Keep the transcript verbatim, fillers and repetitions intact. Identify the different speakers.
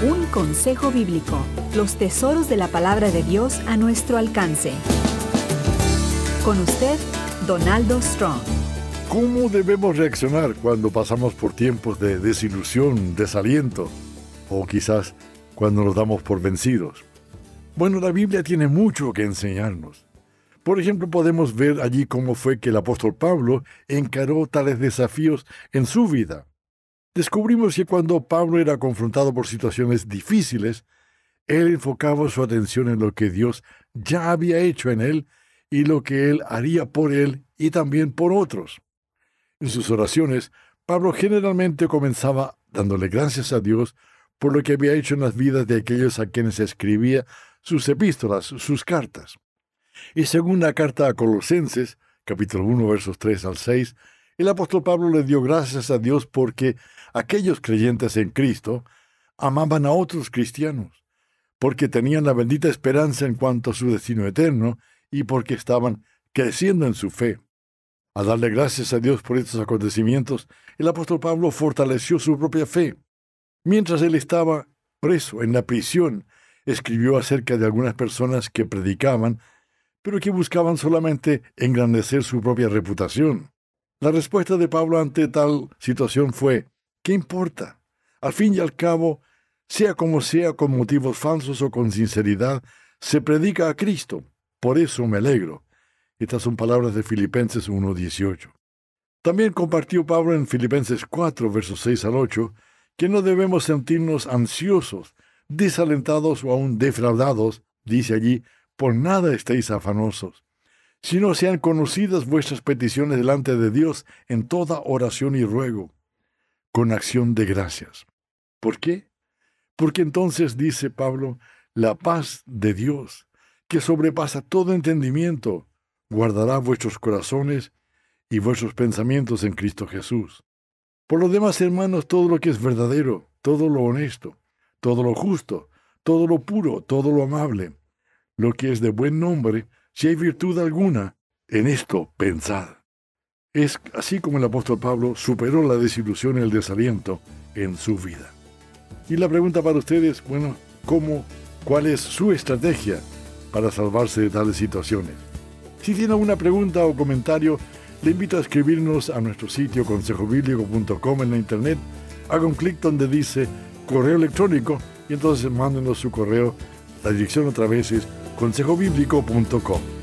Speaker 1: Un consejo bíblico. Los tesoros de la palabra de Dios a nuestro alcance. Con usted, Donaldo Strong.
Speaker 2: ¿Cómo debemos reaccionar cuando pasamos por tiempos de desilusión, desaliento, o quizás cuando nos damos por vencidos? Bueno, la Biblia tiene mucho que enseñarnos. Por ejemplo, podemos ver allí cómo fue que el apóstol Pablo encaró tales desafíos en su vida. Descubrimos que cuando Pablo era confrontado por situaciones difíciles, él enfocaba su atención en lo que Dios ya había hecho en él y lo que él haría por él y también por otros. En sus oraciones, Pablo generalmente comenzaba dándole gracias a Dios por lo que había hecho en las vidas de aquellos a quienes escribía sus epístolas, sus cartas. Y según la carta a Colosenses, capítulo uno, versos tres al seis, el apóstol Pablo le dio gracias a Dios porque aquellos creyentes en Cristo amaban a otros cristianos, porque tenían la bendita esperanza en cuanto a su destino eterno y porque estaban creciendo en su fe. Al darle gracias a Dios por estos acontecimientos, el apóstol Pablo fortaleció su propia fe. Mientras él estaba preso en la prisión, escribió acerca de algunas personas que predicaban, pero que buscaban solamente engrandecer su propia reputación. La respuesta de Pablo ante tal situación fue: ¿qué importa? Al fin y al cabo, sea como sea, con motivos falsos o con sinceridad, se predica a Cristo. Por eso me alegro. Estas son palabras de Filipenses uno dieciocho. También compartió Pablo en Filipenses cuatro, versos seis al ocho, que no debemos sentirnos ansiosos, desalentados o aún defraudados, dice allí, por nada estéis afanosos, sino sean conocidas vuestras peticiones delante de Dios en toda oración y ruego, con acción de gracias. ¿Por qué? Porque entonces, dice Pablo, la paz de Dios, que sobrepasa todo entendimiento, guardará vuestros corazones y vuestros pensamientos en Cristo Jesús. Por lo demás, hermanos, todo lo que es verdadero, todo lo honesto, todo lo justo, todo lo puro, todo lo amable, lo que es de buen nombre, si hay virtud alguna, en esto pensad. Es así como el apóstol Pablo superó la desilusión y el desaliento en su vida. Y la pregunta para ustedes, bueno, ¿cómo, cuál es su estrategia para salvarse de tales situaciones? Si tiene alguna pregunta o comentario, le invito a escribirnos a nuestro sitio consejo bíblico punto com en la internet. Haga un clic donde dice correo electrónico y entonces mándenos su correo. La dirección otra vez es consejo bíblico punto com.